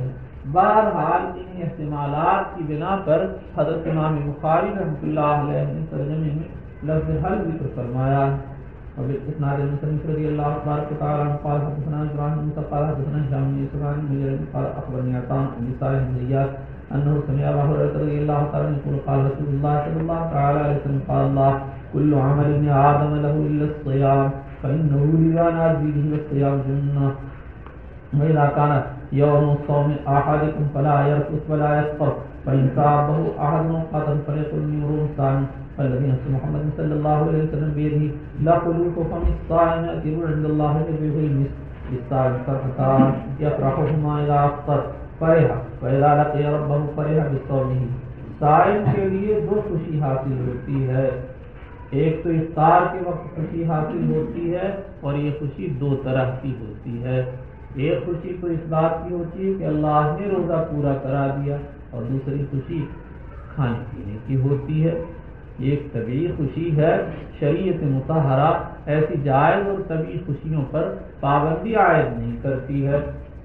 بہرحال ان احتمالات کی بنا پر حضرت امام بخاری رحمۃ اللہ علیہ نے ترجمے میں لفظ حل ذکر فرمایا. اور اسناد مسلم رضی اللہ تبارک وتعالی عنہ قال حدثنا ابراہیم قال حدثنا هشام بن اسماعیل بن جرير قال اخبرني عطاء بن صالح بن زياد انه سمع ابا هريره رضي الله تعالى عنه يقول قال رسول الله صلى الله تعالى عليه وسلم قال الله كل عمل ابن آدم له إلا الصيام فإنه لي وأنا أجزي به والصيام جنة وإذا كان يوم صوم أحدكم فلا يرفث ولا يسخر فإن صابه أحد قاتل فليقل إني امرؤ صائم فالذي نفس محمد صلى الله عليه وسلم بيده لخلوف فم الصائم أجر عند الله يجزيه المسك للصائم فرحتان يفرحهما إذا أفطر فرح وإذا لقي ربه فرح بصومه. صائم کے لیے دو خوشی حاصل ہوتی ہے. ایک تو افطار کے وقت خوشی حاصل ہوتی ہے اور یہ خوشی دو طرح کی ہوتی ہے. ایک خوشی تو اس بات کی ہوتی ہے کہ اللہ نے روزہ پورا کرا دیا اور دوسری خوشی کھانے پینے کی ہوتی ہے. ایک طبعی خوشی ہے. شریعت مطہرہ ایسی جائز اور طبعی خوشیوں پر پابندی عائد نہیں کرتی ہے.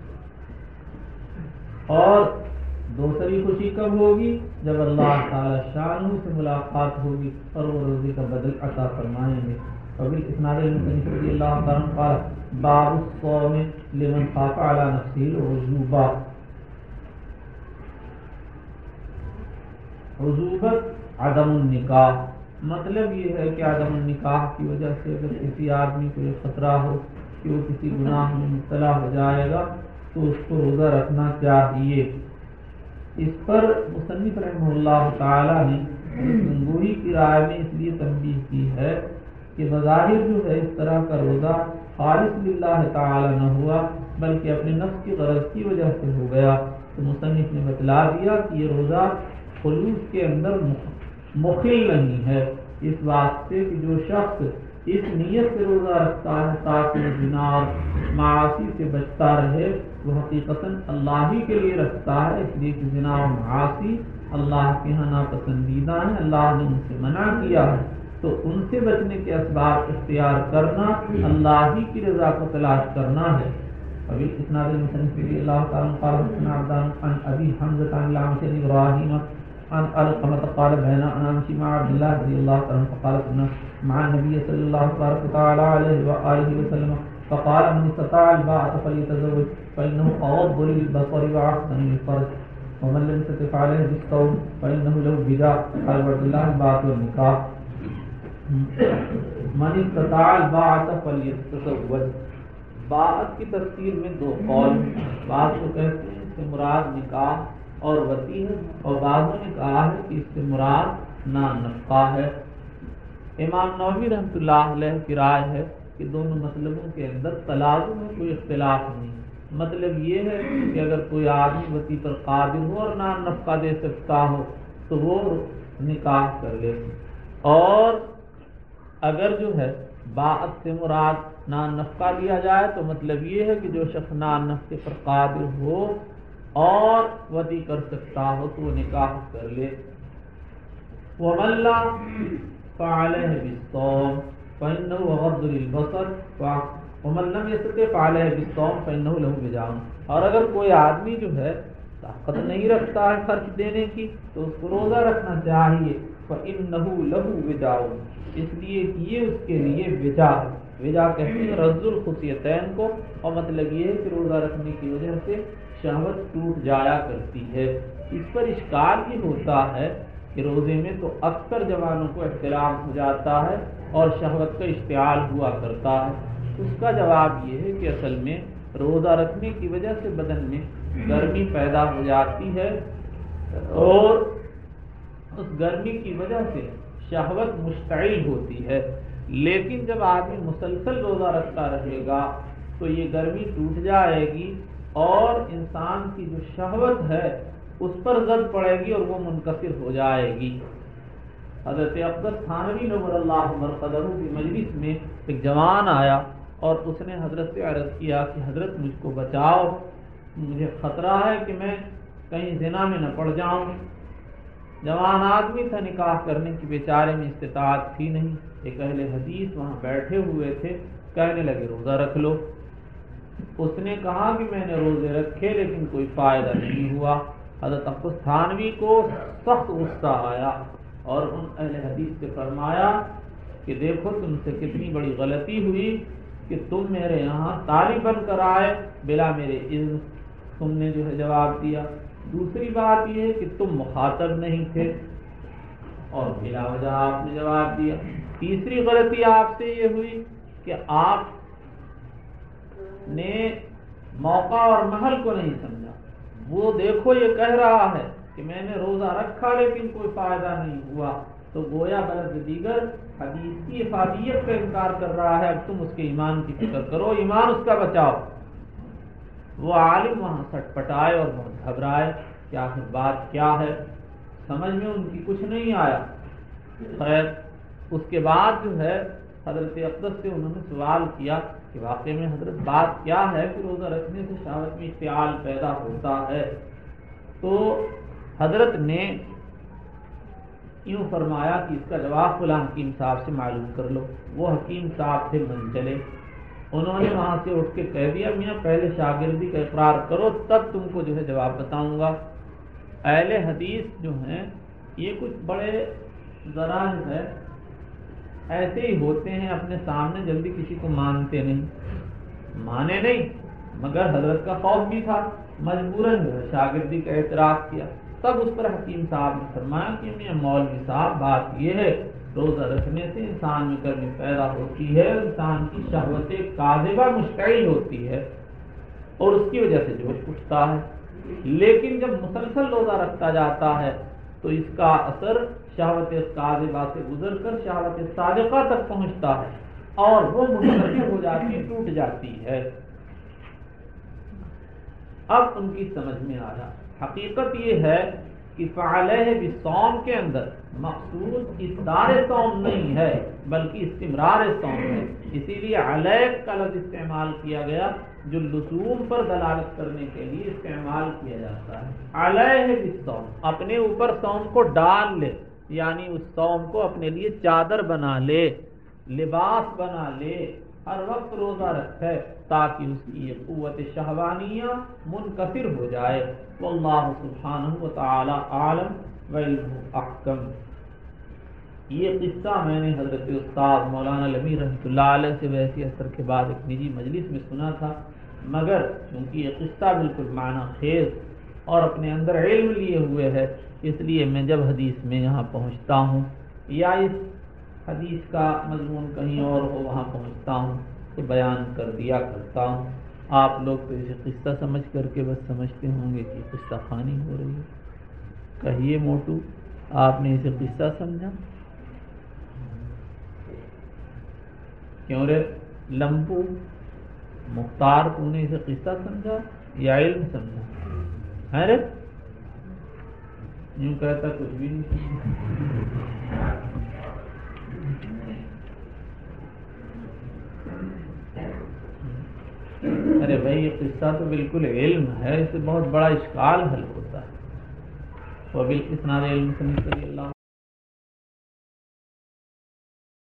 اور دوسری خوشی کب ہوگی؟ جب اللہ تعالی شانہ سے ملاقات ہوگی اور وہ روزے کا بدل عطا فرمائیں گے. قبل اسناد المصنف رضی اللہ عنہ قال باب الصوم لمن خاف على نفسه العزوبہ. عزوبت عدم النکاح، مطلب یہ ہے کہ عدم النکاح کی وجہ سے اگر کسی آدمی کو یہ خطرہ ہو کہ وہ کسی گناہ میں مبتلا ہو جائے گا تو اس کو روزہ رکھنا چاہیے. اس پر مصنف رحمہ اللہ تعالی نے گنگوہی کی رائے میں اس لیے تنبیہ کی ہے کہ بظاہر جو ہے اس طرح کا روزہ خالص للہ تعالی نہ ہوا بلکہ اپنے نفس کی غرض کی وجہ سے ہو گیا. تو مصنف نے بتلا دیا کہ یہ روزہ خلوص کے اندر مخل نہیں ہے، اس بات سے کہ جو شخص اس نیت سے روزہ رکھتا ہے تاکہ وہ زنا اور معاصی سے بچتا رہے وہ حقیقتاً اللہ ہی کے لیے رکھتا ہے. اس لیے کہ زنا اور معاصی اللہ کے یہاں ناپسندیدہ ہیں، اللہ نے ان سے منع کیا ہے. تو ان سے بچنے کے اسباب اختیار کرنا اللہ ہی کی رضا کو تلاش کرنا ہے. ابھی اسناد المصنف رضی اللہ تعالی عنہ قال حدثنا عبدان عن ابي حمزة عن الأعمش عن ابراهيم عن علقمة قال بين انا امشي مع عبد الله رضي الله عنه فقال كنا مع النبي صلى الله تعالى عليه وآله وسلم فقال من استطاع الباءة فليتزوج فإنه أغض للبصر وأحسن للفرج ومن لم يستطع عليه بالصوم فإنه له وجاء. قال عبد الله الباءة والنكاح من استطاع الباءة فليتزوج. باءت کی تفسیر میں دو قول، بعض کو کہتے ہیں اس سے مراد نکاح اور وطی ہے اور بعضوں نے کہا ہے کہ اس سے مراد نان نفقہ ہے. امام نووی رحمۃ اللہ علیہ کی رائے ہے کہ دونوں مطلبوں کے اندر تلازم میں کوئی اختلاف نہیں. مطلب یہ ہے کہ اگر کوئی آدمی وطی پر قادر ہو اور نان نفقہ دے سکتا ہو تو وہ نکاح کر لے. اور اگر جو ہے باعت سے مراد نان نفقہ لیا جائے تو مطلب یہ ہے کہ جو شخص نان نفقے پر قادر ہو اور وطی کر سکتا ہو تو وہ نکاح کر لے. وَمَن لَّا فَعَلَيْهِ بِالصَّوْمِ فَإِنَّهُ غَضٌّ لِلْبَصَرِ وَمَن لَّمْ يَسْتَطِعْ فَعَلَيْهِ بِالصَّوْمِ فَإِنَّهُ لَهُ وِجَاءٌ. اور اگر کوئی آدمی جو ہے طاقت نہیں رکھتا ہے خرچ دینے کی تو اس کو روزہ رکھنا چاہیے. فَإِنَّهُ لَهُ وِجَاءٌ، اس لیے کہ یہ اس کے لیے وجا ہے. وجا کہتے ہیں رد الخصیتین کو، اور مطلب یہ ہے کہ روزہ رکھنے کی وجہ سے شہوت ٹوٹ جایا کرتی ہے. اس پر اشکال یہ ہوتا ہے کہ روزے میں تو اکثر جوانوں کو احتلام ہو جاتا ہے اور شہوت کا اشتعال ہوا کرتا ہے. اس کا جواب یہ ہے کہ اصل میں روزہ رکھنے کی وجہ سے بدن میں گرمی پیدا ہو جاتی ہے اور اس گرمی کی وجہ سے شہوت مشتعل ہوتی ہے. لیکن جب آدمی مسلسل روزہ رکھتا رہے گا تو یہ گرمی ٹوٹ جائے گی اور انسان کی جو شہوت ہے اس پر زد پڑے گی اور وہ منکسر ہو جائے گی. حضرت اقدس تھانوی نور اللہ مرقدہ کی مجلس میں ایک جوان آیا اور اس نے حضرت سے عرض کیا کہ حضرت مجھ کو بچاؤ، مجھے خطرہ ہے کہ میں کہیں زنا میں نہ پڑ جاؤں. جوان آدمی تھا، نکاح کرنے کی بیچارے میں استطاعت تھی نہیں. ایک اہل حدیث وہاں بیٹھے ہوئے تھے، کہنے لگے روزہ رکھ لو. اس نے کہا کہ میں نے روزے رکھے لیکن کوئی فائدہ نہیں ہوا۔ حضرت عباس تھانوی کو سخت غصہ آیا اور ان اہل حدیث سے فرمایا کہ دیکھو تم سے کتنی بڑی غلطی ہوئی کہ تم میرے یہاں طالب بن کر آئے بلا میرے علم، تم نے جو ہے جواب دیا۔ دوسری بات یہ ہے کہ تم مخاطب نہیں تھے اور بلا وجہ آپ نے جواب دیا۔ تیسری غلطی آپ سے یہ ہوئی کہ آپ نے موقع اور محل کو نہیں سمجھا۔ وہ دیکھو یہ کہہ رہا ہے کہ میں نے روزہ رکھا لیکن کوئی فائدہ نہیں ہوا، تو گویا بلد دیگر حدیث کی افادیت کا انکار کر رہا ہے۔ اب تم اس کے ایمان کی فکر کرو، ایمان اس کا بچاؤ۔ وہ عالم وہاں سٹ پٹائے اور بہت گھبرائے کہ آخر بات کیا ہے، سمجھ میں ان کی کچھ نہیں آیا۔ خیر اس کے بعد جو ہے حضرت اقدس سے انہوں نے سوال کیا کہ واقعی میں حضرت بات کیا ہے کہ روزہ رکھنے سے شہوت میں اشتعال پیدا ہوتا ہے؟ تو حضرت نے یوں فرمایا کہ اس کا جواب فلاں حکیم صاحب سے معلوم کر لو۔ وہ حکیم صاحب سے من چلے، انہوں نے وہاں سے اٹھ کے کہہ دیا میاں پہلے شاگردی کا اقرار کرو تب تم کو جو ہے جواب بتاؤں گا۔ اہل حدیث جو ہیں یہ کچھ بڑے ذرا جو ہے ایسے ہی ہوتے ہیں، اپنے سامنے جلدی کسی کو مانتے نہیں، مانے نہیں، مگر حضرت کا خوف بھی تھا، مجبوراً جو ہے شاگردی کا اعتراف کیا۔ تب اس پر حکیم صاحب نے فرمایا کہ میاں مولوی صاحب بات یہ ہے روزہ رکھنے سے انسان میں گرمی پیدا ہوتی ہے، انسان کی شہوت کاذبہ مشتعل ہوتی ہے اور اس کی وجہ سے جوش اٹھتا ہے، لیکن جب مسلسل روزہ رکھتا جاتا ہے تو اس کا اثر شہوت کاذبہ سے گزر کر شہوت صادقہ تک پہنچتا ہے اور وہ منحرف ہو جاتی، ٹوٹ جاتی ہے۔ اب ان کی سمجھ میں آیا حقیقت یہ ہے کہ فعلیہ بالصوم کے اندر مقصود اسدار صوم نہیں ہے بلکہ استمرار صوم ہے، اسی لیے علیہ کا لفظ استعمال کیا گیا جو لزوم پر دلالت کرنے کے لیے استعمال کیا جاتا ہے۔ علیہ بالصوم، اپنے اوپر صوم کو ڈال لے، یعنی اس صوم کو اپنے لیے چادر بنا لے، لباس بنا لے، ہر وقت روزہ رکھے تاکہ اس کی یہ قوت شہوانیہ منکسر ہو جائے۔ واللہ سبحانہ وتعالی عالم وعلمہ احکم۔ یہ قصہ میں نے حضرت استاد مولانا الامیر رحمۃ اللہ علیہ سے ویسی اثر کے بعد ایک نجی مجلس میں سنا تھا، مگر چونکہ یہ قصہ بالکل معنی خیز اور اپنے اندر علم لیے ہوئے ہے، اس لیے میں جب حدیث میں یہاں پہنچتا ہوں یا اس حدیث کا مضمون کہیں اور ہو وہاں پہنچتا ہوں تو بیان کر دیا کرتا ہوں۔ آپ لوگ تو اسے قصہ سمجھ کر کے بس سمجھتے ہوں گے کہ قصہ خوانی ہو رہی ہے۔ کہیے موٹو، آپ نے اسے قصہ سمجھا؟ کیوں رے لمبو مختار، تو نے اسے قصہ سمجھا یا علم سمجھا ہے رے؟ یوں کہتا کچھ بھی نہیں۔ ارے بھائی یہ قصہ تو بالکل علم ہے، اس سے بہت بڑا اشکال حل ہوتا ہے۔ وبالاسناد علم سنی صلی اللہ